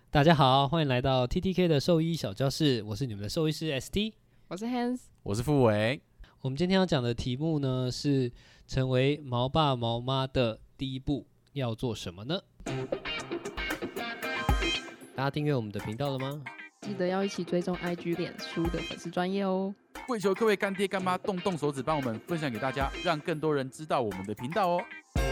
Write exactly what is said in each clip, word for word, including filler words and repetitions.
大家好，欢迎来到 T T K 的兽医小教室，我是你们的兽医师 S T， 我是 Hans， 我是傅维。 我们今天要讲的题目呢是成为毛爸毛妈的第一步要做什么呢？大家订阅我们的频道了吗？ 记得要一起追踪 I G 脸书的粉丝专页哦。 跪求各位干爹干妈动动手指，帮我们分享给大家，让更多人知道我们的频道哦。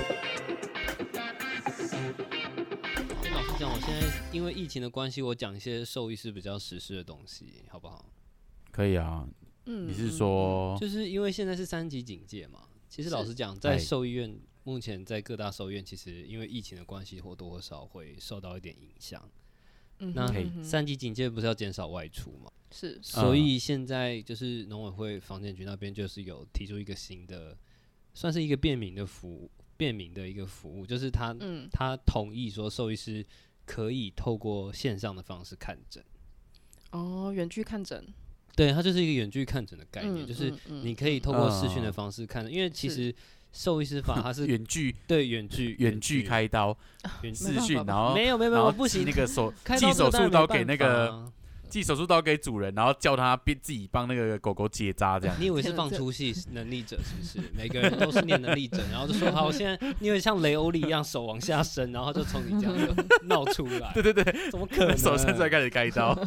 老实讲，我现在因为疫情的关系，我讲一些兽医师比较时事的东西，好不好？ 可以啊。嗯，你是说， 就是因为现在是三级警戒嘛？其实老实讲，在兽医院目前在各大兽医院，其实因为疫情的关系，或多或少会受到一点影响。嗯、那三级警戒不是要减少外出嘛？ 是， 所以现在就是农委会防健局那边就是有提出一个新的，算是一个便民的服务。便民的一个服务，就是他、嗯、他同意说兽医师可以透过线上的方式看诊。 哦，远距看诊。 对，它就是一个远距看诊的概念，嗯、就是你可以透过视讯的方式看诊，嗯、因为其实兽医师法它是远距， 对远距远距开刀，视讯，然后没有没有没有不行， 那个手寄手术刀给那个。寄手术刀给主人，然后叫他自己帮那个狗狗结扎，这样。 你以为是放出戏能力者是不是？每个人都是念能力者，然后就说好，我现在你以为像雷欧利一样手往下伸，然后就从你这样闹出来。 对对对， 怎么可能？ 手伸出来开始开刀。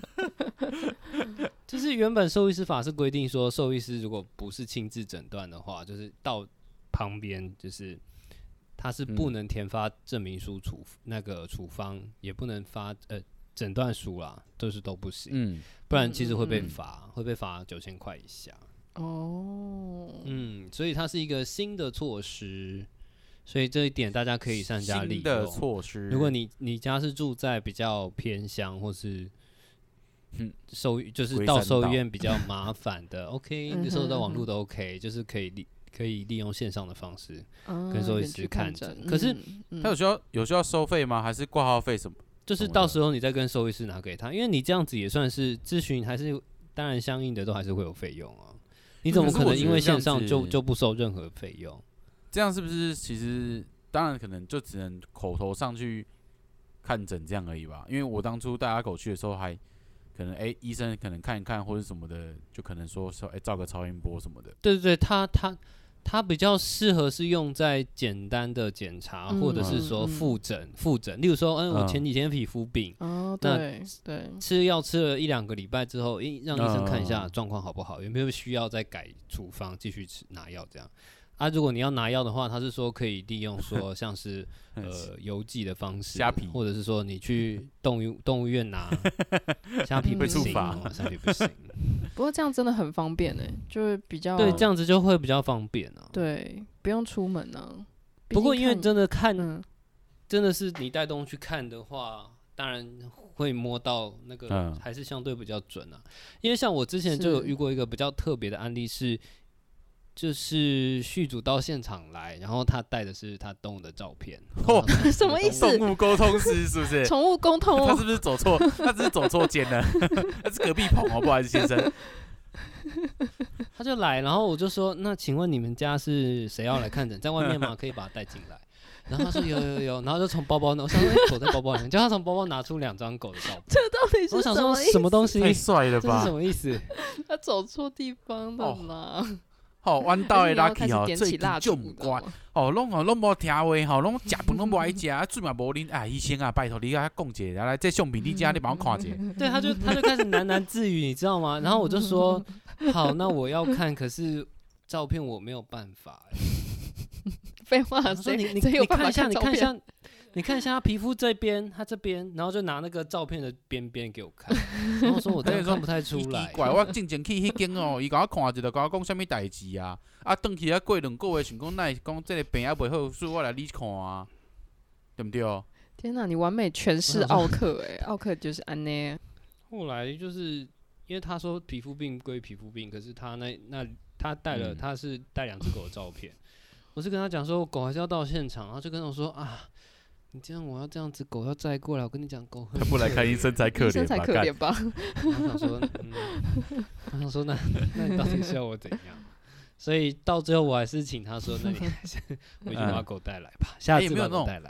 就是原本兽医师法是规定说，兽医师如果不是亲自诊断的话，就是到旁边就是他是不能填发证明书处、嗯、那个处方，也不能发呃。诊断书啦，都是都不行，嗯，不然其实会被罚，嗯嗯、会被罚九千块以下。哦，嗯，所以它是一个新的措施，所以这一点大家可以善加利用。新的措施， 如果你你家是住在比较偏乡，或是兽就是到兽医院比较麻烦的，OK， 你收到网络都 OK， 就是可以利可以利用线上的方式跟兽医师看诊。嗯、可是、 嗯、他有需要有需要收费吗？还是挂号费什么？ 就是到时候你再跟兽医师拿给他，因为你这样子也算是咨询，还是当然相应的都还是会有费用啊。你怎么可能因为线上就就不收任何费用？ 这样是不是其实当然可能就只能口头上去看诊这样而已吧？因为我当初带阿狗去的时候还可能哎、欸、医生可能看一看或者什么的，就可能说说哎、欸、照个超音波什么的。 对对对，他他。它比较适合是用在简单的检查，嗯、或者是说复诊、复诊。例如说，嗯，我前几天皮肤病， 哦，对对， 吃药吃了一两个礼拜之后，让医生看一下状况好不好，有没有需要再改处方，继续吃拿药这样。啊，如果你要拿药的话，他是说可以利用说像是呃邮寄的方式， 虾皮， 或者是说你去动物动物园拿虾皮不行，虾皮不行。 不过这样真的很方便哎、欸，就是比较对，这样子就会比较方便啊。 对，不用出门啊。 不过因为真的看，嗯、真的是你带动物去看的话，当然会摸到那个、嗯、还是相对比较准啊。因为像我之前就有遇过一个比较特别的案例是。就是续主到现场来，然后他带的是他动物的照片。 哦，什么意思？ 动物沟通师是不是？ 宠物沟通、哦？ 他是不是走错？他只是走错间了。他是隔壁棚哦，不好意思，先生。 他就来，然后我就说：“那请问你们家是谁要来看诊？在外面吗？可以把他带进来。”然后他说：“有有有。”然后就从包包，我想说：“狗在包包里面。”叫他从包包拿出两张狗的照片。 这到底是我想说什么东西？ 太帅了吧！ 这是什么意思？ 他走错地方了啦。哦吼、哦，阮兜的 Lucky 吼，最近就唔乖，哦，拢吼拢无听话，吼，拢食饭拢无爱食，啊，水嘛无啉，啊，医生啊，拜托你甲讲一下，来，这相片你家你帮我看一下。 对，他就他就开始喃喃自语，你知道吗？然后我就说，好，那我要看，可是照片我没有办法、欸。 废话， 所以你你你看一下，你看一下。你看一下他皮肤这边，他这边，然后就拿那个照片的边边给我看，然后说我真的看不太出来。 奇怪，我进前去迄间哦，伊甲我看一下，甲我讲啥物代志啊？啊，转去啊过两个月，想讲那讲这个病还袂好，所以我来你看啊，对不对？ 天哪，你完美诠释奥克哎、欸，奥克就是安内。 后来就是因为他说皮肤病归皮肤病，可是他那那他带了，嗯、他是带两只狗的照片，我是跟他讲说狗还是要到现场，然后就跟我说啊。你这样，我要这样子，狗要载过来。我跟你讲，狗他不来看医生才可怜吧？医生才可怜吧？ 我想说，嗯，我想说那，那你到底是要我怎样？所以到最后我还是请他说，那你还是回去把狗带来吧，下次把狗带来。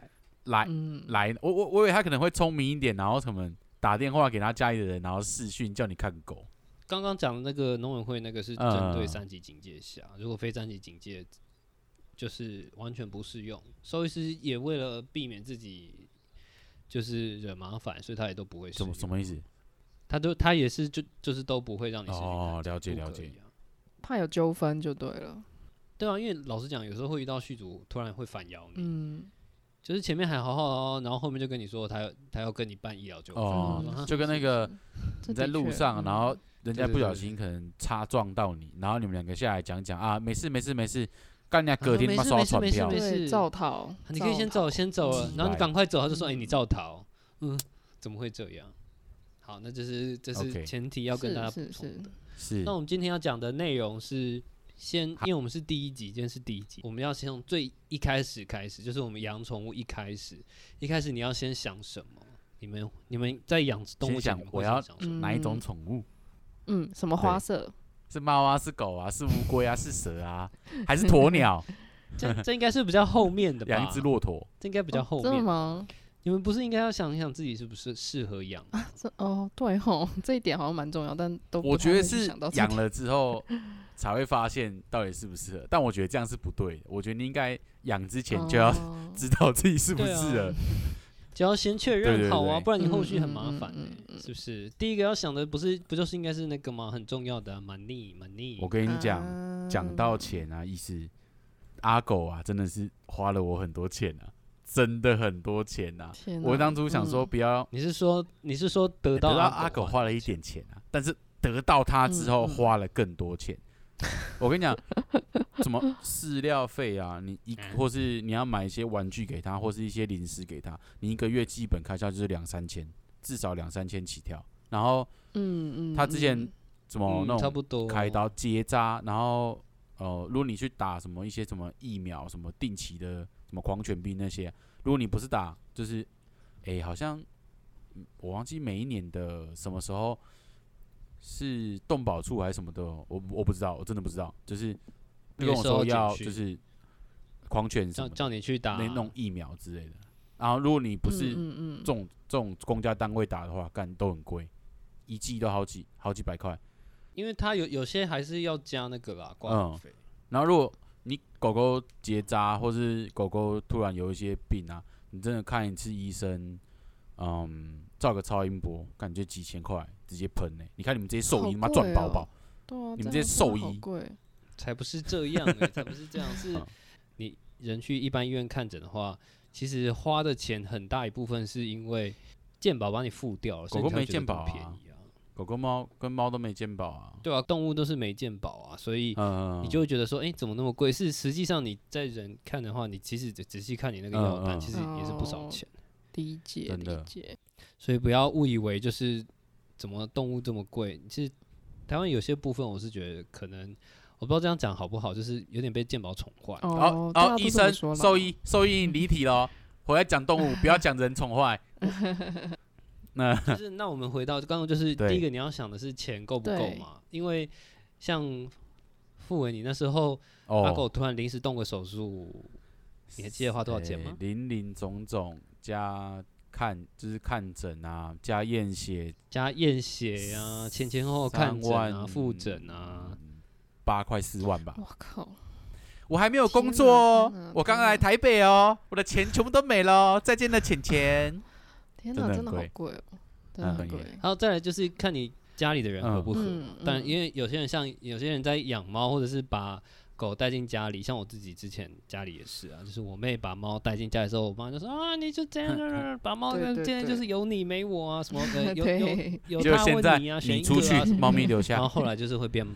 来、 嗯， 来，我我我以为他可能会聪明一点，然后可能打电话给他家里的人，然后视讯叫你看狗。 刚刚讲的那个农委会那个是针对三级警戒下，嗯、如果非三级警戒，就是完全不适用。兽医师也为了避免自己就是惹麻烦，所以他也都不会适用。 什么什么意思？ 他都他也是就就是都不会让你实行哦，了解了解。 怕有纠纷就对了。 对啊，因为老实讲，有时候会遇到续主突然会反咬你， 嗯， 就是前面还好好，然后后面就跟你说他要他要跟你办医疗纠纷， 哦， 嗯就跟那个你在路上，然后人家不小心可能擦撞到你，然后你们两个下来讲讲啊，没事没事没事，干人家隔天他妈刷传票， 对，造逃， 你可以先走先走了，然后你赶快走，他就说哎、欸、你造逃，嗯，怎么会这样？好，那这是这是前提要跟大家补充的。 是。 那我们今天要讲的内容是先，因为我们是第一集，今天是第一集，我们要先从最一开始开始，就是我们养宠物一开始，一开始你要先想什么？你们你们在养动物前， 我要哪一种宠物？ 嗯，什么花色？ 是猫啊，是狗啊，是乌龟啊，是蛇啊，还是鸵鸟？ 这这应该是比较后面的吧？ 养一只骆驼， 这应该比较后面。 真的吗？ 你们不是应该要想一想自己是不是适合养啊？这哦，对吼，这一点好像蛮重要，但都我觉得是养了之后才会发现到底适不适合。但我觉得这样是不对的。我觉得你应该养之前就要知道自己适不适合， 哦啊、只要先确认好啊，不然你后续很麻烦、欸， 嗯嗯嗯、 是不是？第一个要想的不是不就是应该是那个吗？很重要的 money money。 我跟你讲，讲、啊、到钱啊，意思阿狗啊，真的是花了我很多钱啊。真的很多钱呐、啊！我当初想说不要， 嗯、你是说你是说得到 阿, 得到阿狗花了一点钱啊，但是得到它之后花了更多钱。嗯嗯、我跟你讲，什么饲料费啊，你一或是你要买一些玩具给它，或是一些零食给它，你一个月基本开销就是两三千，至少两三千起跳。然后，嗯嗯，他之前什么那种开刀结扎，然后呃，如果你去打什么一些什么疫苗，什么定期的。什么狂犬病那些，如果你不是打，就是，哎、欸，好像我忘记每一年的什么时候是动保处还是什么的，我我不知道，我真的不知道。就是跟我说要就是狂犬什么叫你去打那种疫苗之类的。然后如果你不是这种这种公家单位打的话，干都很贵，一剂都好几好几百块。 因为它有有些还是要加那个啦，挂号费、嗯。 然后如果你狗狗结扎，或是狗狗突然有一些病啊，你真的看一次医生，嗯，照个超音波，感觉几千块直接喷呢、欸。你看你们这些兽医，妈赚饱饱。 对啊， 你们这些兽医才不是这样、欸，才不是这样。是你人去一般医院看诊的话，其实花的钱很大一部分是因为健保帮你付掉了， 狗狗没健保便宜啊。 狗狗、猫跟猫都没健保啊， 对啊，动物都是没健保啊，所以你就会觉得说，哎、欸，怎么那么贵？是实际上你在人看的话，你其实仔细看你那个药单，其实也是不少钱。 理解，理解。 所以不要误以为就是怎么动物这么贵。其实台湾有些部分，我是觉得可能我不知道这样讲好不好，就是有点被健保宠坏。 哦哦，医生、兽医、兽医离题了，回来讲动物，不要讲人宠坏。那就是那我们回到刚刚，就是第一个你要想的是钱够不够嘛？因为像傅伟，你那时候、哦、阿狗突然临时动个手术，你还记得花多少钱吗？ 林林总总加看就是看诊啊，加验血， 加验血啊，前前后后看诊啊，复诊啊， 八块四万吧。 我靠！ 我还没有工作哦，我刚来台北哦，我的钱全部都没了，再见了钱钱。 天哪，真的好贵哦，真的很贵。 然后再来就是看你家里的人合不合， 嗯嗯、 但因为有些人像有些人在养猫，或者是把狗带进家里，像我自己之前家里也是啊，就是我妹把猫带进家的时候，我妈就说啊，你就这样把猫今天就是有你没我啊，什么呃有有有他问你啊，选一个啊， 你出去，猫咪留下。 然后后来就是会变，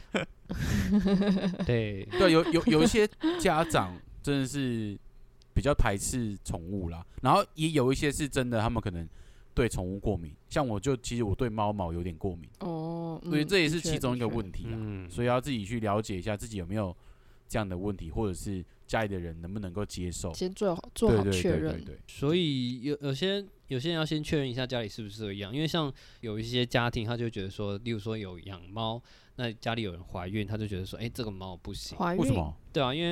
对对，有有有一些家长真的是比较排斥宠物啦，然后也有一些是真的，他们可能对宠物过敏，像我就其实我对猫毛有点过敏哦，所以这也是其中一个问题啦，嗯、所以要自己去了解一下自己有没有这样的问题，或者是家里的人能不能够接受， 先做好做好确认。 所以有有些有些人要先确认一下家里是不是这样，因为像有一些家庭他就觉得说，例如说有养猫，那家里有人怀孕，他就觉得说，哎、欸，这个猫不行， 怀孕？ 为什么？ 对啊，因为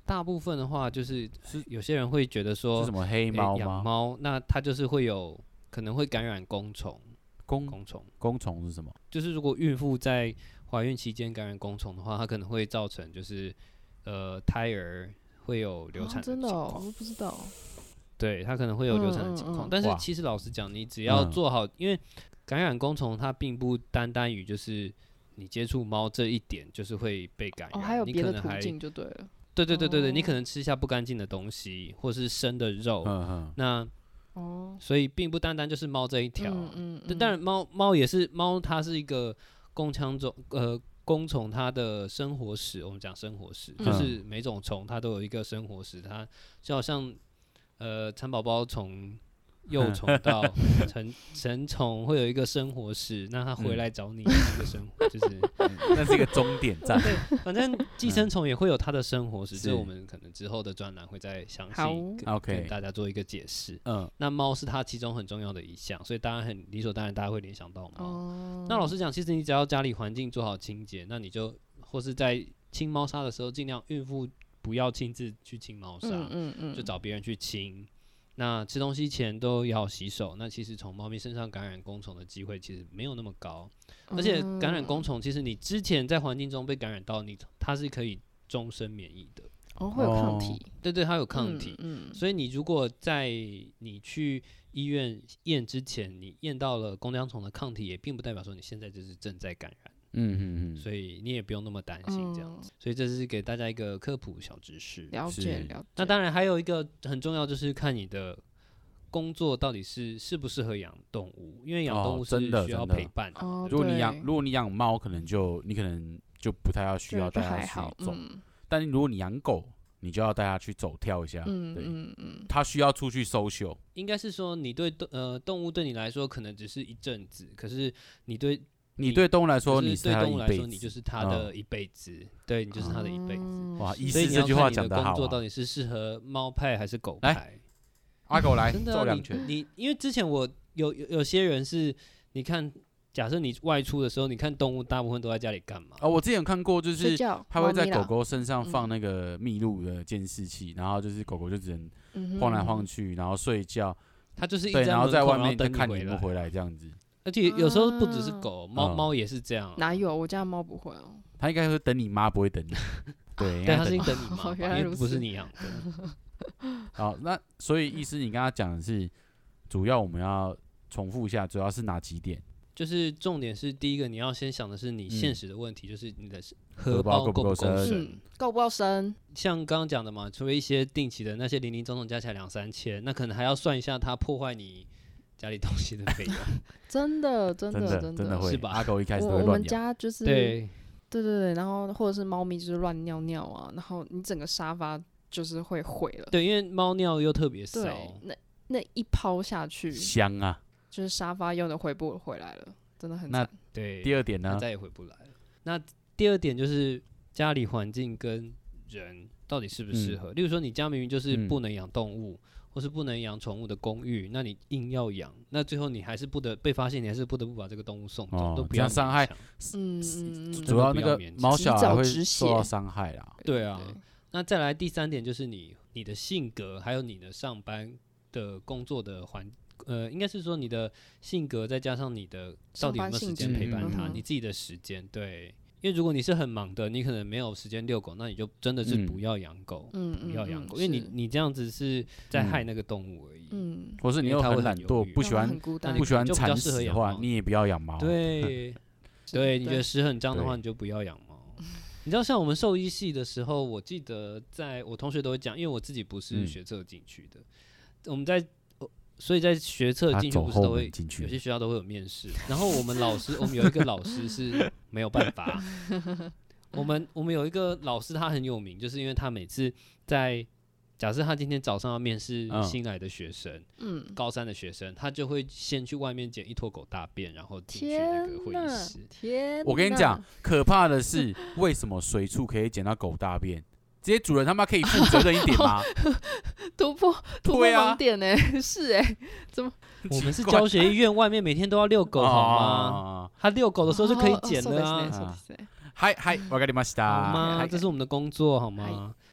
大部分的话就是有些人会觉得说， 是什么黑猫吗？ 养猫，那它就是会有可能会感染弓虫。 弓弓虫， 弓虫是什么？ 就是如果孕妇在怀孕期间感染弓虫的话，它可能会造成就是呃胎儿会有流产的情况。 真的哦，我不知道。 对，它可能会有流产的情况， 嗯嗯嗯但是其实老实讲，你只要做好，嗯、因为感染弓虫它并不单单于就是你接触猫这一点就是会被感染， 哦，还有别的途径就对了。 对对对对对， 哦、 你可能吃下不干净的东西，或是生的肉， 嗯嗯那。 哦， 所以并不单单就是猫这一条， 嗯嗯嗯、 当然猫猫也是猫，它是一个弓腔种呃弓虫，它的生活史，我们讲生活史， 嗯、 就是每种虫它都有一个生活史，它就好像呃蚕宝宝从幼虫到成成虫会有一个生活史，那它回来找你的一个生活，就是、 嗯、那是一个终点站。 对，反正寄生虫也会有它的生活史，这我们可能之后的专栏会再详细跟, 跟大家做一个解释。嗯，那猫是它其中很重要的一项，所以当然很理所当然，大家会联想到猫。哦、那老实讲，其实你只要家里环境做好清洁，那你就或是在清猫砂的时候，尽量孕妇不要亲自去清猫砂，嗯嗯嗯就找别人去清。那吃东西前都要洗手，那其实从猫咪身上感染弓虫的机会其实没有那么高，而且感染弓虫，其实你之前在环境中被感染到，你它是可以终身免疫的。 哦，会有抗体。 哦、对对，它有抗体。 嗯, 嗯所以你如果在你去医院验之前，你验到了弓浆虫的抗体，也并不代表说你现在就是正在感染。 嗯嗯嗯， 所以你也不用那么担心这样子，嗯、所以这是给大家一个科普小知识。 了解了解。 那当然还有一个很重要，就是看你的工作到底是适不适合养动物，因为养动物是需要陪伴的。 哦、 如果你养如果你养猫，可能就你可能就不太要需要带它去走，嗯、但如果你养狗，你就要带它去走跳一下。嗯对嗯嗯，它需要出去 social。 应该是说你对呃动物对你来说可能只是一阵子，可是你对。 你对动物来说，你是它的一辈子，你就是它的一辈子，嗯、对你就是它的一辈子。嗯、 哇，医师这句话讲得好、啊。 所以你要看你的工作到底是适合猫派还是狗派。 阿狗来， 真的、啊， 揍两拳。 你因为之前我有有有些人是，你看，假设你外出的时候，你看动物大部分都在家里干嘛？ 哦，我之前有看过，就是他会在狗狗身上放那个密录的监视器，嗯、然后就是狗狗就只能晃来晃去，然后睡觉。 它就是一对，然后在外面等看你不回来这样子。 而且有时候不只是狗，猫、嗯、猫也是这样、啊。 哪有？我家猫不会哦。 它应该会等你妈，不会等你。对， 对，它是等你妈， 因为不是你养的。 好，那所以意思你刚刚讲的是，主要我们要重复一下，主要是哪几点？ 就是重点是第一个，你要先想的是你现实的问题，嗯、就是你的荷包够不够深， 够不够深？ 像刚刚讲的嘛，除了一些定期的那些零零总总加起来两三千，那可能还要算一下它破坏你家里东西的费用。 真的，真的， 真的， 真的会是吧？ 阿狗一开始会乱我们家就是对， 对对对，然后或者是猫咪就是乱尿尿啊，然后你整个沙发就是会毁了。 对，因为猫尿又特别骚， 那那一抛下去， 香啊！ 就是沙发用的回不回来了，真的很惨。 对， 第二点呢， 再也回不来了。那第二点就是家里环境跟人到底适不适合。嗯、例如说，你家明明就是不能养动物。嗯或是不能养宠物的公寓，那你硬要养，那最后你还是不得被发现，你还是不得不把这个动物送走，哦、都不要伤害。 嗯嗯嗯， 主要那个猫小孩会受到伤害啦。 对啊，那再来第三点就是你你的性格，还有你的上班的工作的环，呃，应该是说你的性格，再加上你的到底有没有时间陪伴它，你自己的时间，对。因为如果你是很忙的，你可能没有时间遛狗，那你就真的是不要养狗，嗯、不要养狗，嗯、因为你你这样子是在害那个动物而已。嗯， 或是你又很懒惰，不喜欢不喜欢铲屎的话，你也不要养猫。 对，对，你觉得屎很脏的话，你就不要养猫。你知道，像我们兽医系的时候，我记得在我同学都会讲，因为我自己不是学测进去的，嗯、我们在。所以在学测进去不是都会有些学校都会有面试，然后我们老师，我们有一个老师是没有办法，我们我们有一个老师他很有名，就是因为他每次在假设他今天早上要面试新来的学生，嗯，高三的学生，他就会先去外面捡一坨狗大便，然后进去那个会议室。 天， 我跟你讲，可怕的是为什么随处可以捡到狗大便？这些主人他妈可以负责任一点吗？ 突破突破盲点呢、欸？是哎、欸，怎么？ 我们是教学医院，外面每天都要遛狗好吗？哦、他遛狗的时候就可以捡了啊！ 嗨嗨，我跟你们好吗？这是我们的工作好吗？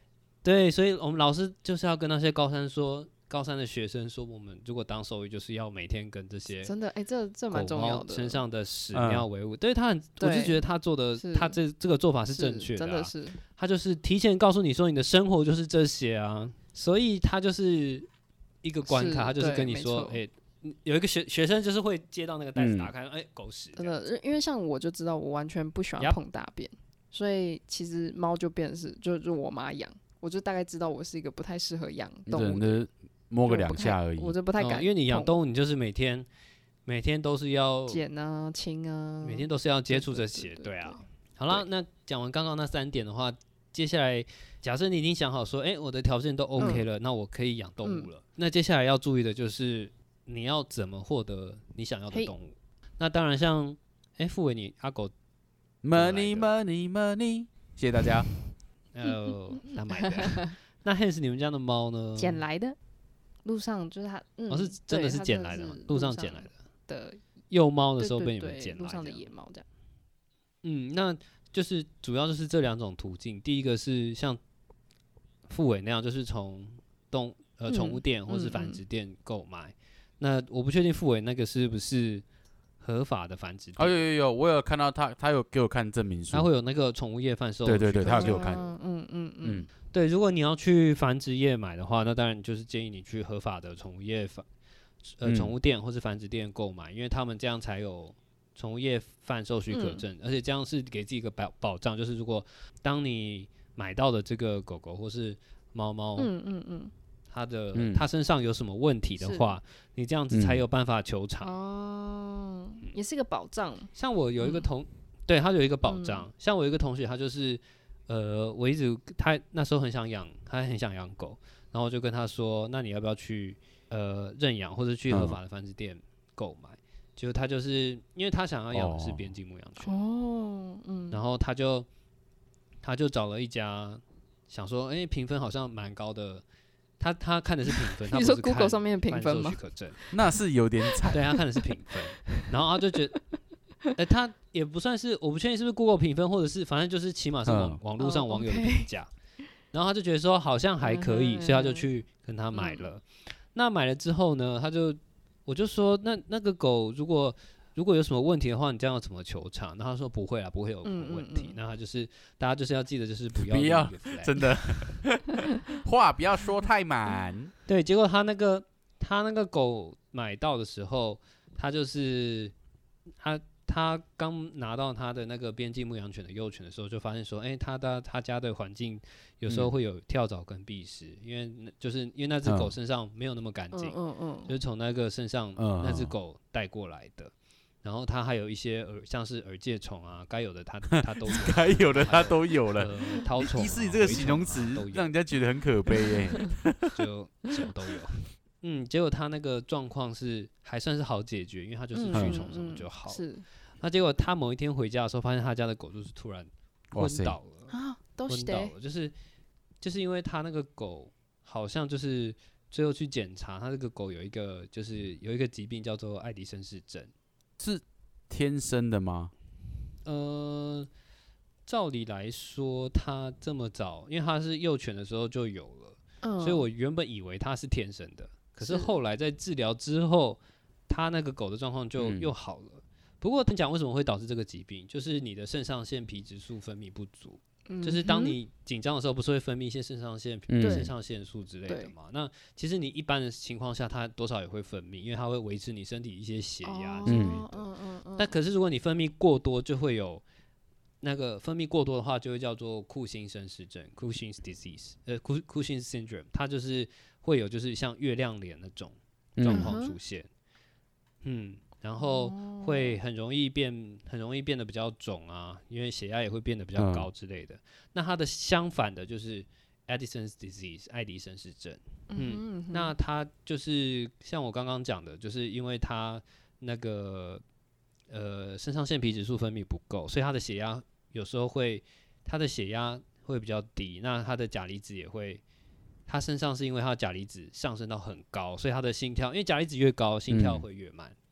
对，所以我们老师就是要跟那些高三说，高三的学生说，我们如果当兽医，就是要每天跟这些真的，哎、欸，这这蛮重要的。 身上的屎尿为伍，对他很，我就觉得他做的，他这这个做法是正确的、啊， 真的是。 他就是提前告诉你说，你的生活就是这些啊，所以他就是一个关卡，他就是跟你说，哎、欸。有一个学学生就是会接到那个袋子打开，哎、嗯，狗屎。 真的，因为像我就知道，我完全不喜欢碰大便， yep. 所以其实猫就变成是，就就我妈养，我就大概知道我是一个不太适合养动物的， 摸个两下而已， 我就不太敢、 哦。因为你养动物，你就是每天每天都是要剪啊、清啊， 每天都是要接触这些，对啊。好了，那讲完刚刚那三点的话，接下来假设你已经想好说，哎、欸，我的条件都 OK 了、嗯，那我可以养动物了、嗯。那接下来要注意的就是。你要怎么获得你想要的动物？那当然像，像哎，富伟，你阿狗 ，money money money， 谢谢大家。 哦，他买的。那 Hans 你们家的猫呢？ 捡来的，路上就是他，嗯， 哦，是真的是捡来的吗？路上捡来的。 的幼猫的时候被你们捡来的， 路上的野猫这样。 嗯，那就是主要就是这两种途径。第一个是像富伟那样，就是从动呃宠物店或是繁殖店购买。嗯嗯嗯，那我不确定富伟那个是不是合法的繁殖店？ 哦，有有有，我有看到他，他有给我看证明书， 他会有那个宠物业贩售。 对对对，他有给我看。 嗯嗯嗯嗯， 对，如果你要去繁殖业买的话，那当然就是建议你去合法的宠物业繁呃宠物店或是繁殖店购买，因为他们这样才有宠物业贩售许可证，嗯、而且这样是给自己一个保保障，就是如果当你买到的这个狗狗或是猫猫， 嗯嗯嗯。 它的、嗯、它身上有什么问题的话，你这样子才有办法求偿。 哦、嗯，也是一个保障。 像我有一个同，嗯、对他有一个保障、嗯。像我有一个同学，他就是，呃，我一直他那时候很想养，他很想养狗，然后我就跟他说，那你要不要去呃认养或者去合法的繁殖店购买？结果他就是因为他想要养的是边境牧羊犬。哦，嗯。然后他就他就找了一家，想说，哎、欸，评分好像蛮高的。他他看的是评分，他不是看 Google 上面的评分吗？ 那是有点惨。 对，他看的是评分，然后他就觉得，哎、欸，他也不算是，我不确定是不是 Google 评分，或者是反正就是起码是网、嗯、网络上网友的评价。Oh, okay. 然后他就觉得说好像还可以，嗯、所以他就去跟他买了。嗯、那买了之后呢，他就我就说，那那个狗如果如果有什么问题的话，你这样要怎么求偿？然后他说不会啦，不会有问题。那、嗯嗯嗯、他就是大家就是要记得，就是不要不要真的话不要说太满。 对，结果他那个他那个狗买到的时候，他就是他他刚拿到他的那个边境牧羊犬的幼犬的时候，就发现说，哎、欸，他的他家的环境有时候会有跳蚤跟蜱虱、嗯，因为就是因为那只狗身上没有那么干净，嗯嗯，就是从那个身上、嗯、那只狗带过来的。然后它还有一些耳，像是耳疥虫啊，该有的它它都有， 该有的它都有了。 呃，绦虫、啊， 医师，你这个形容词让人家觉得很可悲耶、 欸。就什么都有。嗯，结果它那个状况是还算是好解决，因为它就是驱虫什么就好、嗯嗯。是。那结果他某一天回家的时候，发现他家的狗就是突然昏倒了啊，都昏倒了，就是就是因为他那个狗好像就是最后去检查，他这个狗有一个就是有一个疾病叫做爱迪生氏症。 是天生的吗？ 呃，照理来说，它这么早，因为它是幼犬的时候就有了，嗯、所以我原本以为它是天生的。可是后来在治疗之后，它那个狗的状况就又好了。嗯、不过，讲为什么会导致这个疾病，就是你的肾上腺皮质素分泌不足。嗯、就是当你紧张的时候，不是会分泌一些肾上腺、肾、嗯、上腺素之类的嘛？那其实你一般的情况下，它多少也会分泌，因为它会维持你身体一些血压之类的。哦嗯嗯嗯、但可是如果你分泌过多，就会有那个分泌过多的话，就会叫做库欣森氏症 （Cushing's disease）， 呃 ，Cushing's syndrome， 它就是会有就是像月亮脸那种状况出现。嗯。嗯然后会很容易变，很容易变得比较肿啊，因为血压也会变得比较高之类的。嗯、那它的相反的就是 Addison's disease， 爱迪生氏症。嗯，嗯那它就是像我刚刚讲的，就是因为它那个呃肾上腺皮质素分泌不够，所以它的血压有时候会，它的血压会比较低，那它的钾离子也会。它身上是因为它的钾离子上升到很高，所以它的心跳，因为钾离子越高，心跳会越慢。嗯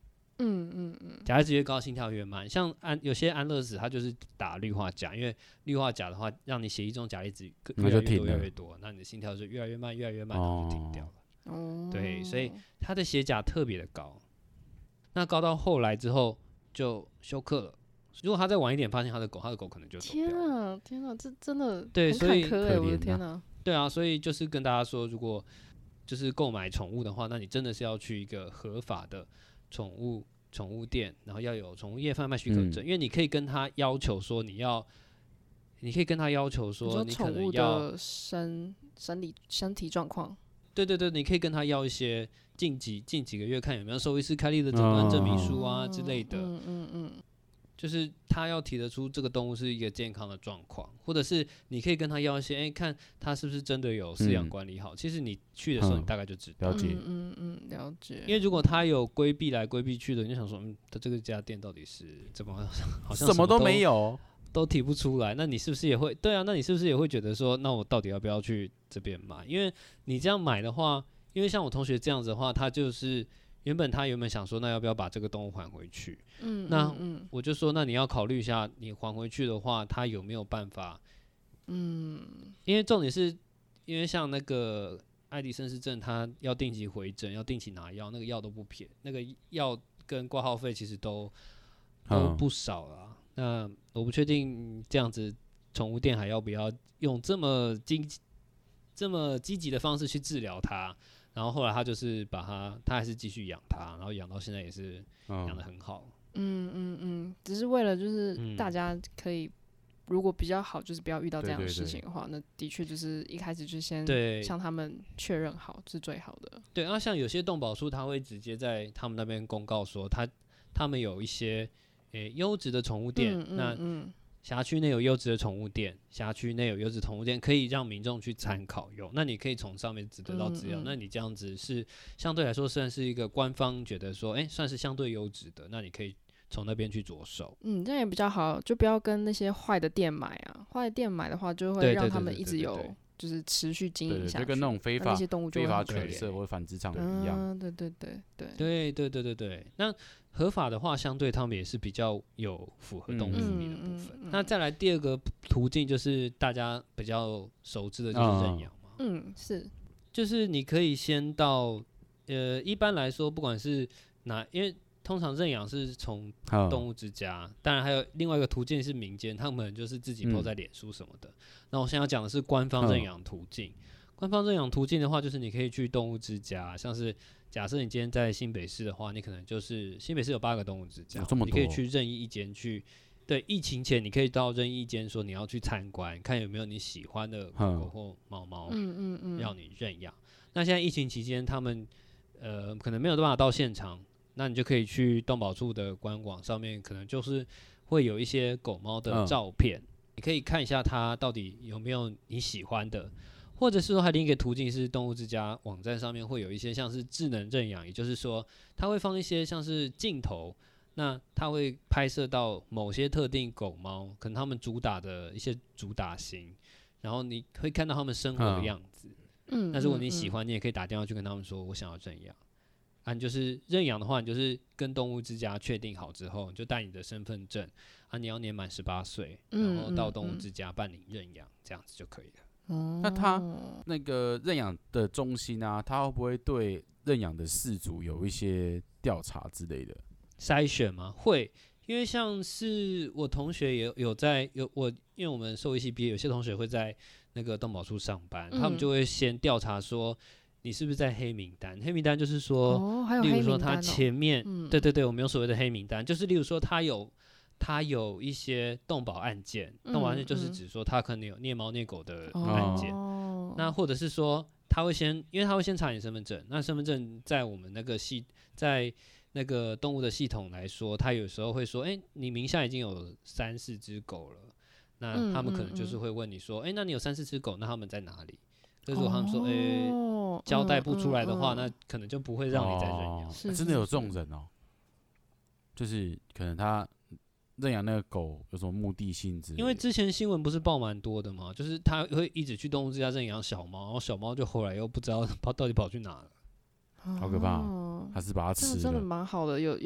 嗯嗯嗯， 钾离子越高，心跳越慢。像安有些安乐死，它就是打氯化钾，因为氯化钾的话，让你血液中钾离子越来越多越来越多，那你的心跳就越来越慢，越来越慢，然后就停掉了。哦，对，所以他的血钾特别的高。那高到后来之后就休克了。如果他再晚一点发现他的狗，他的狗可能就走掉了。 天啊，天啊，这真的对， 很所以坎坷欸，我的天啊！ 对啊，所以就是跟大家说，如果就是购买宠物的话，那你真的是要去一个合法的宠物宠物店，然后要有宠物业贩卖许可证，嗯、因为你可以跟他要求说你要，你可以跟他要求说你可能要身生理身体状况。 对对对，你可以跟他要一些近几近几个月看有没有兽医师开立的诊断证明书啊、哦、之类的。嗯嗯嗯。就是他要提得出这个动物是一个健康的状况，或者是你可以跟他要一些，哎、欸，看他是不是真的有饲养管理好。嗯、其实你去的时候，你大概就知道。 了解， 嗯嗯嗯，了解。 因为如果他有规避来规避去的，你就想说，嗯，他这个家店到底是怎么好像什么都没有， 都提不出来。那你是不是也会？对啊，那你是不是也会觉得说，那我到底要不要去这边买？因为你这样买的话，因为像我同学这样子的话，他就是原本他原本想说，那要不要把这个动物还回去？嗯，那我就说，那你要考虑一下，你还回去的话，他有没有办法？嗯，因为重点是，因为像那个爱迪生氏症，他要定期回诊，要定期拿药，那个药都不便宜，那个药跟挂号费其实都都不少啦。那我不确定这样子，宠物店还要不要用这么积这么积极的方式去治疗它？然后后来他就是把它，他还是继续养它，然后养到现在也是养得很好。 嗯嗯嗯，只是为了就是大家可以，嗯、如果比较好，就是不要遇到这样的事情的话，对对对，那的确就是一开始就先向他们确认好是最好的。 对，然后像有些动保处他会直接在他们那边公告说，他他们有一些诶优质的宠物店，嗯嗯嗯，那辖区内有优质的宠物店，辖区内有优质宠物店，可以让民众去参考用。那你可以从上面只得到资料，嗯嗯，那你这样子是相对来说算是一个官方觉得说，哎、欸，算是相对优质的，那你可以从那边去着手。 嗯，这样也比较好，就不要跟那些坏的店买啊。坏的店买的话，就会让他们一直有就是持续经营下去， 就跟那种非法那些动物就会非法犬舍或繁殖场一样。 嗯，对对对对对对对对对。那合法的话，相对他们也是比较有符合动物福利的部分。嗯嗯嗯、那再来第二个途径就是大家比较熟知的，就是认养嘛。 嗯，是， 就是你可以先到，呃，一般来说，不管是哪，因为通常认养是从动物之家，当然还有另外一个途径是民间，他们就是自己 po 在脸书什么的。那、嗯、我现在要讲的是官方认养途径。官方认养途径的话，就是你可以去动物之家，像是假设你今天在新北市的话，你可能就是新北市有八个动物之家，你可以去任意一间去。对，疫情前你可以到任意一间说你要去参观，看有没有你喜欢的狗狗或猫猫，嗯嗯嗯，让你认养。那现在疫情期间，他们呃可能没有办法到现场，那你就可以去动保处的官网上面，可能就是会有一些狗猫的照片，嗯、你可以看一下它到底有没有你喜欢的。或者是说，还另一个途径是动物之家网站上面会有一些像是智能认养，也就是说，它会放一些像是镜头，那它会拍摄到某些特定狗猫，可能它们主打的一些主打型，然后你会看到它们生活的样子。嗯，那如果你喜欢，你也可以打电话去跟他们说，我想要认养。啊，你就是认养的话，你就是跟动物之家确定好之后，你就带你的身份证，啊，你要年满十八岁，然后到动物之家办理认养，这样子就可以了。 那他那个认养的中心啊，他会不会对认养的饲主有一些调查之类的筛选吗？会，因为像是我同学也有在有我，因为我们兽医系毕业，有些同学会在那个动保处上班，嗯、他们就会先调查说你是不是在黑名单。黑名单就是说， 哦还有黑名单哦、 例如说他前面，嗯、对对对，我们有所谓的黑名单，就是例如说他有。他有一些动保案件，动保案件就是指说他可能有虐猫虐狗的案件，嗯、那或者是说他会先，因为他会先查你身份证，那身份证在我们那个系，在那个动物的系统来说，他有时候会说，哎、欸，你名下已经有三四只狗了，那他们可能就是会问你说，哎、欸，那你有三四只狗，那他们在哪里？所以如果他们说，哎、欸，交代不出来的话，嗯嗯嗯、那可能就不会让你再认养。 哦欸、真的有这种人哦，就是可能他。认养那个狗有什么目的性质？ 因为之前新闻不是报蛮多的嘛，就是他会一直去动物之家认养小猫，然后小猫就后来又不知道跑到底跑去哪了， 好可怕、哦！还是把它吃了？ 真的蛮好的，有有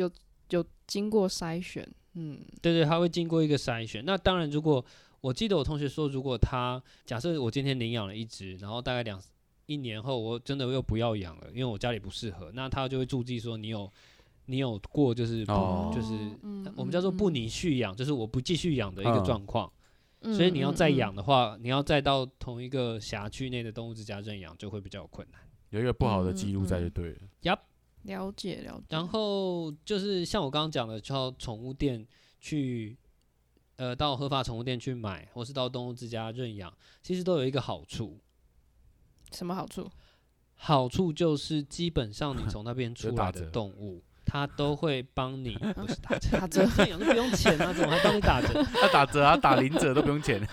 有经过筛选，嗯， 对对，他会经过一个筛选。那当然，如果我记得我同学说，如果他假设我今天领养了一只，然后大概两一年后我真的又不要养了，因为我家里不适合，那他就会注记说你有你有过就是不、哦、就是、嗯、我们叫做不拟续养，就是我不继续养的一个状况。嗯、所以你要再养的话、嗯嗯嗯，你要再到同一个辖区内的动物之家认养，就会比较有困难。 有一个不好的记录在就对了。 Yup、 嗯，了解了解。 然后就是像我刚刚讲的，到宠物店去。呃，到合法宠物店去买，或是到动物之家认养，其实都有一个好处。 什么好处？ 好处就是基本上你从那边出来的动物，它都会帮你，不是打折，打折认养就不用钱啊，怎么还帮你打折？ 他打折啊，打零折都不用钱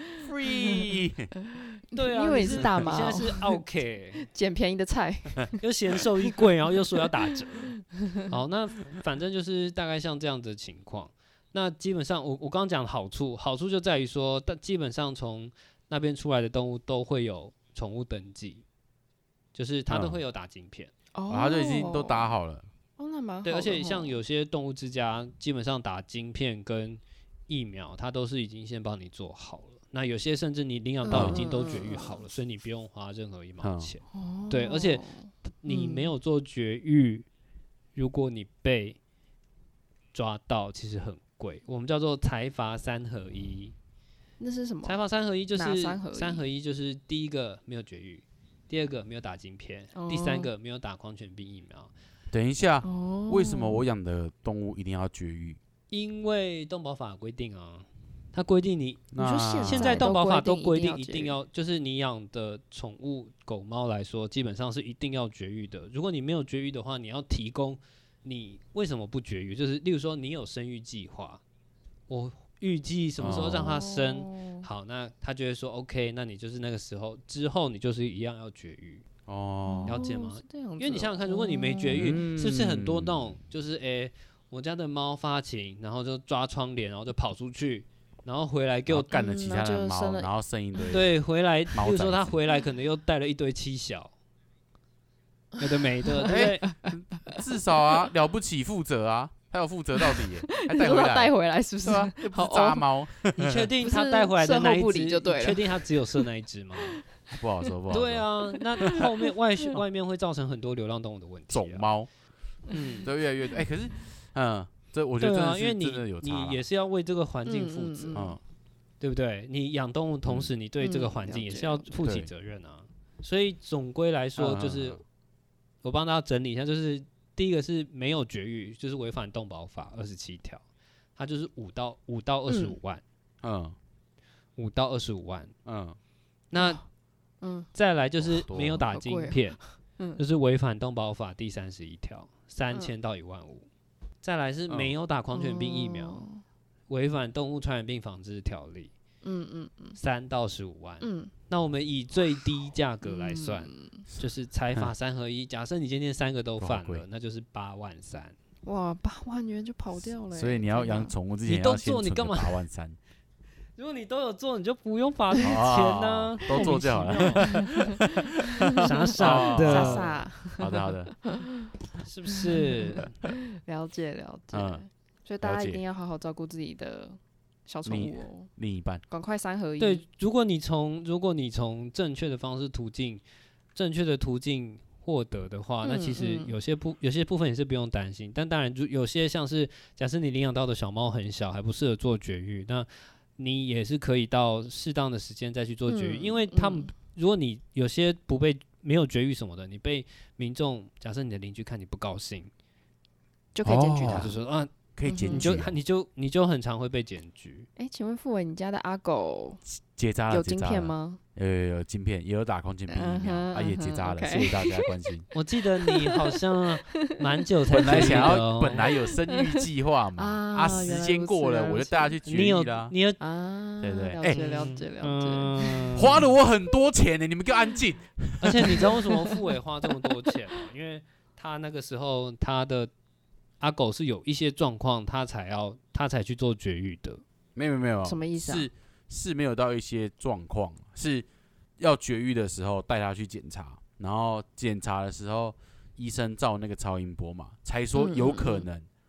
，free。 对啊， 因为你是大妈、 哦，你现在是 OK， 捡便宜的菜， 又嫌兽医贵，然后又说要打折。好，那反正就是大概像这样的情况。那基本上我，我我刚刚讲好处，好处就在于说，但基本上从那边出来的动物都会有宠物登记，就是它都会有打晶片， 哦， 它就已经都打好了。 哦，那蛮好的。 对，而且像有些动物之家，基本上打晶片跟疫苗，它都是已经先帮你做好了。那有些甚至你领养到已经都绝育好了，嗯、所以你不用花任何一毛钱。嗯、对，而且你没有做绝育，如果你被抓到，其实很贵，我们叫做财罚三合一。 那是什么？ 财罚三合一就是三合一？ 三合一就是第一个没有绝育，第二个没有打晶片，哦、第三个没有打狂犬病疫苗。 等一下，哦、为什么我养的动物一定要绝育？ 因为动保法规定啊，它规定你， 你说现在动保法都规定一定要，就是你养的宠物狗猫来说，基本上是一定要绝育的。如果你没有绝育的话，你要提供。你为什么不绝育？就是例如说，你有生育计划，我预计什么时候让它生，哦、好，那他就会说 OK， 那你就是那个时候之后，你就是一样要绝育。哦，了解吗？因为你想想看，如果你没绝育，嗯、是不是很多那种就是诶、欸，我家的猫发情，然后就抓窗帘，然后就跑出去，然后回来给我干了其他的猫，然后生一堆。 对，回来，例如说他回来可能又带了一堆妻小。有的没的，对不对？至少啊，了不起负责啊，他有负责到底耶，还带回来， 带回来是不是？ 啊，又不是渣猫。 你确定他带回来的那一只就对了？确定他只有射那一只吗？ 不好说，不好说。 对啊，那后面外外面会造成很多流浪动物的问题。 种猫，嗯，都越来越多。哎，可是，嗯，这我觉得真的是真的有差。 你也是要为这个环境负责，嗯，对不对？你养动物，同时你对这个环境也是要负起责任啊。所以总归来说，就是。我帮大家整理一下，就是第一个是没有绝育，就是违反动保法二十七条，它就是五到五到二十五万，嗯，五到二十五万，嗯，那嗯再来就是没有打晶片，嗯，就是违反动保法第三十一条，三千到一万五，再来是没有打狂犬病疫苗，违反动物传染病防治条例。嗯嗯嗯，三到十五万。嗯，那我们以最低价格来算，嗯、就是财法三合一。假设你今天三个都犯了，那就是八万三。 哇，八万元就跑掉了。 所以你要养宠物之前， 你都做，你干嘛八万三？ 如果你都有做，你就不用罚这个钱呢、啊。 都做就好了。 傻傻的， 傻傻。 好的好的， 是不是？ 了解了解。嗯、所以大家一定要好好照顾自己的。小宠物哦， 另一半赶快三合一。 对，如果你从如果你从正确的方式途径、正确的途径获得的话，嗯、那其实有些部有些部分也是不用担心。但当然，有些像是假设你领养到的小猫很小，还不适合做绝育，那你也是可以到适当的时间再去做绝育，嗯、因为他们、嗯、如果你有些不被没有绝育什么的，你被民众假设你的邻居看你不高兴， 就可以检举他， 就说啊。 可以检举、 嗯，你就你就你就很常会被检举。 哎、欸，请问傅伟，你家的阿狗结扎了？ 有晶片吗？ 有有有晶片，也有打狂犬病疫苗，啊也结扎了， okay、谢谢大家关心。 我记得你好像蛮久才本来想要，本来有生育计划嘛，啊时间过了，我就带他去绝育啦。 你有啊？ 对对， 哎、欸，了解了解，嗯、 花了我很多钱呢，你们给我安静。 而且你知道为什么傅伟花这么多钱吗？因为他那个时候他的。阿狗是有一些状况，他才要他才去做绝育的。 没有没有， 什么意思啊？ 是是没有到一些状况，是要绝育的时候带他去检查，然后检查的时候医生照那个超音波嘛，才说有可能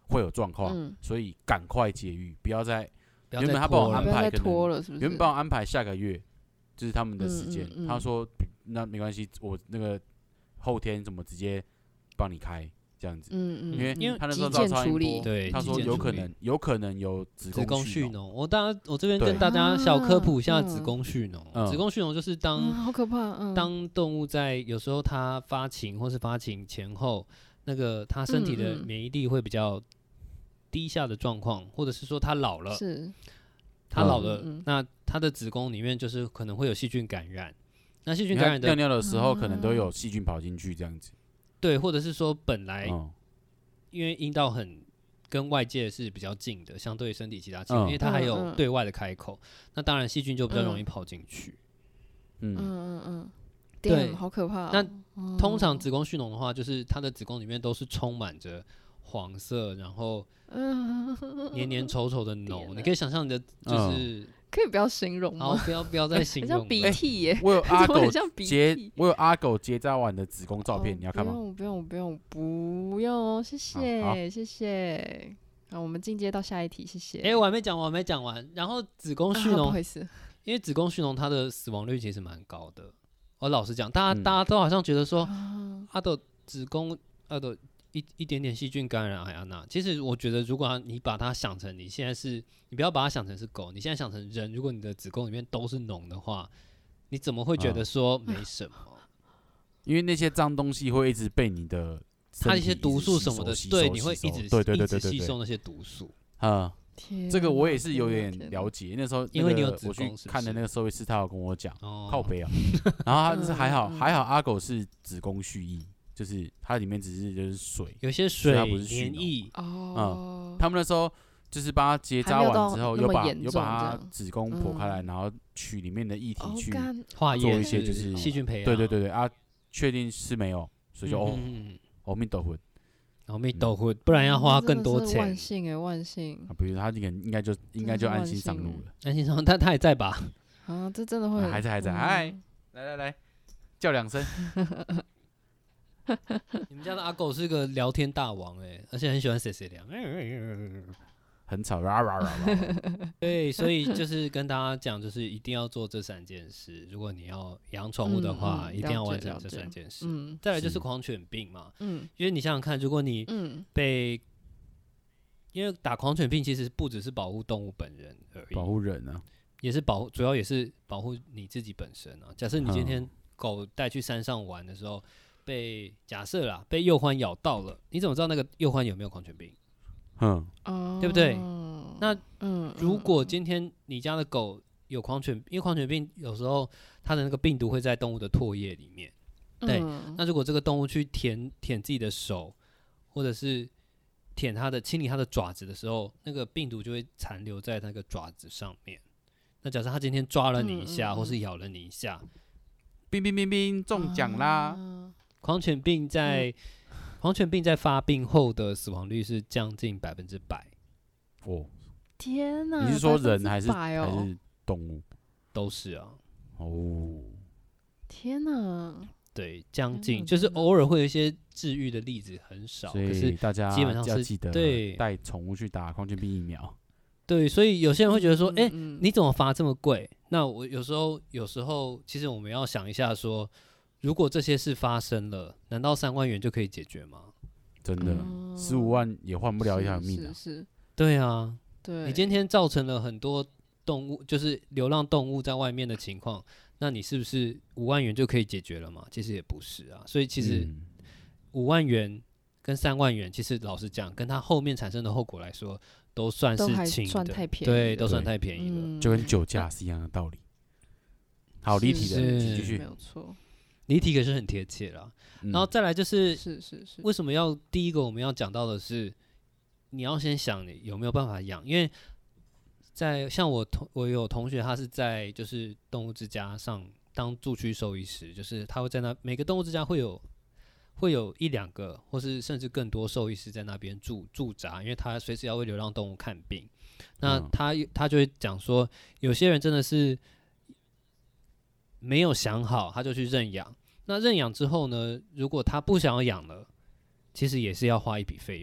会有状况， 嗯、 所以赶快节育，不要再。 原本他帮我安排，可能原本帮我安排下个月，就是他们的时间。 嗯嗯嗯、 他说那没关系，我那个后天怎么直接帮你开这样子。 嗯嗯， 因为因为他那时候照超音波， 对， 他说有可能有可能有子宫蓄脓。我当然我这边跟大家小科普一下子宫蓄脓。 嗯、 子宫蓄脓就是当、 嗯、好可怕，嗯、 当动物在有时候它发情或是发情前后，那个它身体的免疫力会比较低下的状况，或者是说它老了， 是。 它老了， 嗯嗯、 那它的子宫里面就是可能会有细菌感染。那细菌感染的尿尿的时候，可能都有细菌跑进去这样子。 对，或者是说本来、 嗯、 因为阴道很跟外界是比较近的，相对于身体其他器官、 嗯， 因为它还有对外的开口，嗯、那当然细菌就比较容易跑进去。 嗯嗯嗯， 对， 好可怕、哦。 那通常子宫蓄脓的话，就是它的子宫里面都是充满着黄色，然后黏黏稠稠的脓，你可以想象你的就是、 嗯，可以不要形容吗？ 好，不要不要再形容了， 像鼻涕耶！ 我有阿狗结，我有阿狗结扎完的子宫照片， 哦、 你要看吗？ 不用不用不用不用，谢谢谢谢。好，我们进阶到下一题，谢谢。 哎、欸，我还没讲完，我还没讲完。然后子宫蓄脓、啊， 不好意思， 因为子宫蓄脓它的死亡率其实蛮高的。我老实讲，大家、嗯、大家都好像觉得说，阿斗子宫阿斗。一一点点细菌感染，哎呀，那其实我觉得，如果你把它想成你现在是，你不要把它想成是狗，你现在想成人，如果你的子宫里面都是脓的话，你怎么会觉得说没什么？嗯、 因为那些脏东西会一直被你的它一些毒素什么的，对，你会一直对对对对对吸收那些毒素。 啊、嗯，这个我也是有点了解。那时候、那個、 因为你有子宫， 我去看的那个兽医师，他有跟我讲， 哦、 靠北啊。然后他就是还好，还好阿狗是子宫蓄液。就是它里面只是就是水， 有些水它不是黏液哦。 嗯，他们那时候就是把它结扎完之后，又把又把它子宫剖开来， 嗯、 然后取里面的液体去化做一些就是细菌培养。 对对对对啊，确定是没有，所以就哦，阿弥陀佛， 阿弥陀佛，不然要花更多钱。 万幸哎，万幸。 啊，比如他这个应该就应该就安心上路了。 安心上路，他他还在吧？ 啊，这真的会还在还在，哎，来来来，叫两声。 你们家的阿狗是个聊天大王哎、欸，而且很喜欢谁谁凉， 很吵，啦啦啦啦。 对，所以就是跟大家讲，就是一定要做这三件事。如果你要养宠物的话，嗯嗯、一定要完成这三件事。嗯、再来就是狂犬病嘛，嗯，因为你想想看，如果你被，嗯、因为打狂犬病其实不只是保护动物本人而已， 保护人啊， 也是保护，主要也是保护你自己本身啊。假设你今天狗带去山上玩的时候。被假设啦，被鼬獾咬到了，你怎么知道那个鼬獾有没有狂犬病？ 嗯， 对不对？那如果今天你家的狗有狂犬，因为狂犬病有时候它的那个病毒会在动物的唾液里面，对。嗯、那如果这个动物去舔舔自己的手，或者是舔它的清理它的爪子的时候，那个病毒就会残留在那个爪子上面。那假设它今天抓了你一下，嗯、或是咬了你一下， 冰冰冰冰中奖啦！ 啊狂犬病在、嗯、狂犬病在发病后的死亡率是将近百分之百。 哦， 天哪！ 你是说人还是、 哦、 还是动物？ 都是啊。 哦， 天哪！ 对，将近就是偶尔会有一些治愈的例子，很少。可是大家基本上是记得对带宠物去打狂犬病疫苗。 对，所以有些人会觉得说，哎、嗯欸，你怎么罚这么贵？那我有时候有时候其实我们要想一下说。如果这些事发生了，难道三万元就可以解决吗？ 真的，十五、嗯、万也换不了一条命啊！ 是是是， 对啊， 对， 你今天造成了很多动物，就是流浪动物在外面的情况，那你是不是五万元就可以解决了嘛？其实也不是啊，所以其实五万元跟三万元，其实老实讲，跟它后面产生的后果来说，都算是轻的， 算太便宜， 对，都算太便宜了， 嗯、 就跟酒驾是一样的道理。好，离题的，继续， 没有错。 离题可是很贴切啦，嗯、然后再来就是是是是， 为什么要第一个我们要讲到的是，你要先想你有没有办法养，因为在像我同我有同学他是在就是动物之家上当驻区兽医师，就是他会在那每个动物之家会有会有一两个或是甚至更多兽医师在那边驻驻扎，因为他随时要为流浪动物看病。那他他就会讲说，有些人真的是没有想好，他就去认养。那认养之后呢，如果他不想要养了，其实也是要花一笔费用的。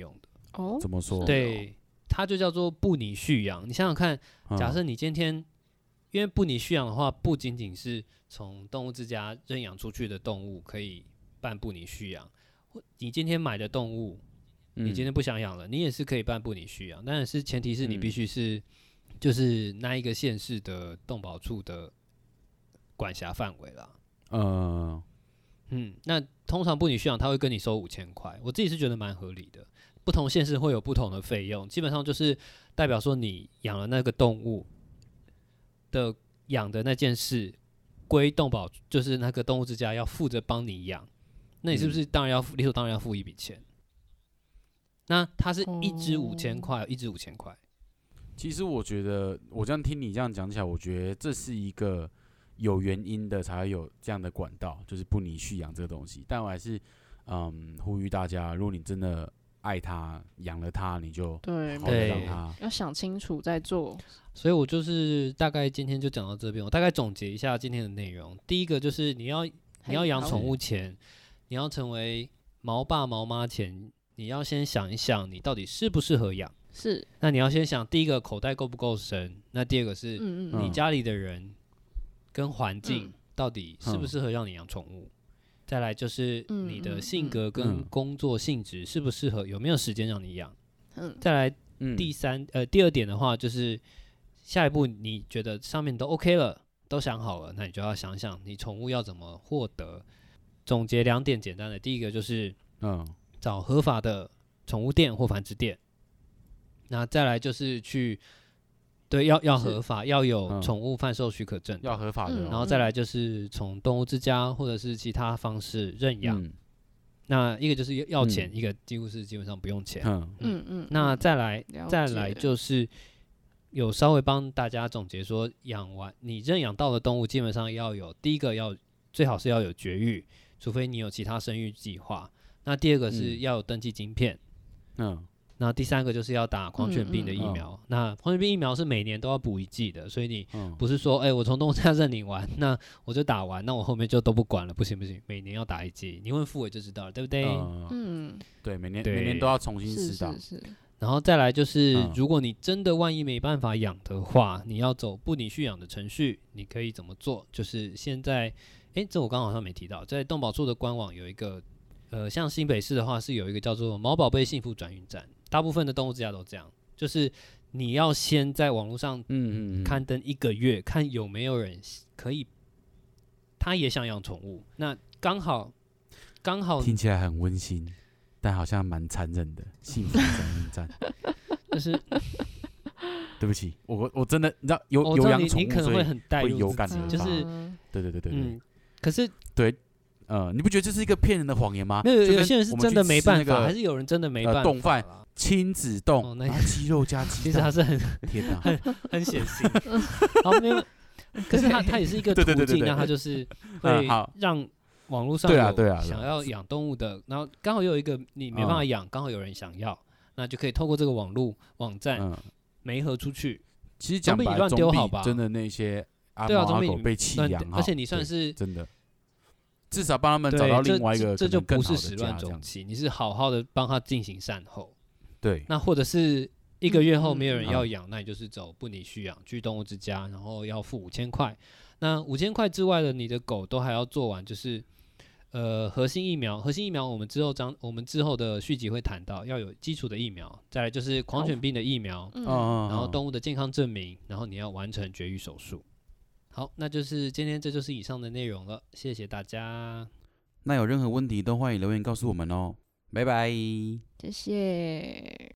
哦， 怎么说？ 对，它就叫做不拟蓄养。你想想看，假设你今天，嗯、因为不拟蓄养的话，不仅仅是从动物之家认养出去的动物可以办不拟蓄养，你今天买的动物，嗯、你今天不想养了，你也是可以办不拟蓄养，但是前提是你必须是、嗯、就是那一个县市的动保处的管辖范围啦。嗯。嗯，那通常不拟蓄养，他会跟你收五千块，我自己是觉得蛮合理的。不同县市会有不同的费用，基本上就是代表说你养了那个动物的养的那件事归动保，就是那个动物之家要负责帮你养，那你是不是当然要理所当然要付一笔钱？那它是一只五千块，一只五千块。 其实我觉得，我这样听你这样讲起来，我觉得这是一个有原因的才会有这样的管道，就是不拟蓄养这个东西。但我还是嗯呼吁大家，如果你真的爱它，养了它，你就对好的让它要想清楚再做。 所以我就是大概今天就讲到这边，我大概总结一下今天的内容。第一个就是你要你要养宠物前，你要成为毛爸毛妈前，你要先想一想你到底适不适合养。 是， 那你要先想第一个口袋够不够深，那第二个是你家里的人跟环境到底适不适合让你养宠物，嗯、再来就是你的性格跟工作性质适不适合，有没有时间让你养，嗯、再来第三呃第二点的话就是下一步你觉得上面都 OK 了，都想好了，那你就要想想你宠物要怎么获得。总结两点简单的，第一个就是嗯找合法的宠物店或繁殖店，那再来就是去。对，要要合法，要有宠物贩售许可证， 要合法的、哦。 然后再来就是从动物之家或者是其他方式认养。嗯、那一个就是要钱，嗯、一个几乎是基本上不用钱。嗯嗯嗯。那再来再来就是有稍微帮大家总结说，养完你认养到的动物，基本上要有第一个要最好是要有绝育，除非你有其他生育计划。那第二个是要有登记晶片。嗯。嗯那第三个就是要打狂犬病的疫苗，嗯嗯哦、那狂犬病疫苗是每年都要补一剂的，所以你不是说，哎、欸，我从动物之家认领完，那我就打完，那我后面就都不管了，不行不行，每年要打一剂，你问妇委就知道了，对不对？ 嗯，对，每年每年都要重新施打。 是是是。 然后再来就是，嗯、如果你真的万一没办法养的话，你要走不拟蓄养的程序，你可以怎么做？就是现在，哎、欸，这我刚刚好像没提到，在动保处的官网有一个，呃，像新北市的话是有一个叫做毛宝贝幸福转运站。大部分的动物之家都这样，就是你要先在网络上刊登一个月，嗯嗯嗯看有没有人可以，他也想养宠物。那刚好，刚好听起来很温馨，但好像蛮残忍的。幸福转运站， 就是对不起，我我真的你知道有有养宠物， 你可能会很带入有感而发， 就是对对对对对。 嗯，可是对。呃，你不觉得这是一个骗人的谎言吗？ 没有，有些人是真的没办法，还是有人真的没办法。 冻饭、亲子冻，哦、那个鸡肉加鸡蛋， 其实它是很天哪， 很很显性。然后没有，可是它它也是一个途径，那它就是会让网络上有想要养动物的，然后刚好有一个你没办法养，刚好有人想要，那就可以透过这个网络网站媒合出去。 其实讲白了，总比真的那些阿猫阿狗被弃养好， 而且你算是真的。至少帮他们找到另外一个这就不是始乱终弃，你是好好的帮他进行善后。 对， 那或者是一个月后没有人要养，嗯、那你就是走不拟蓄养，去动物之家，然后要付五千块。那五千块之外的，你的狗都还要做完，就是呃核心疫苗，核心疫苗我们之后章我们之后的续集会谈到，要有基础的疫苗，再来就是狂犬病的疫苗，嗯、然后动物的健康证明，然后你要完成绝育手术。好，那就是今天这就是以上的内容了，谢谢大家。 那有任何问题都欢迎留言告诉我们哦，拜拜， 谢谢。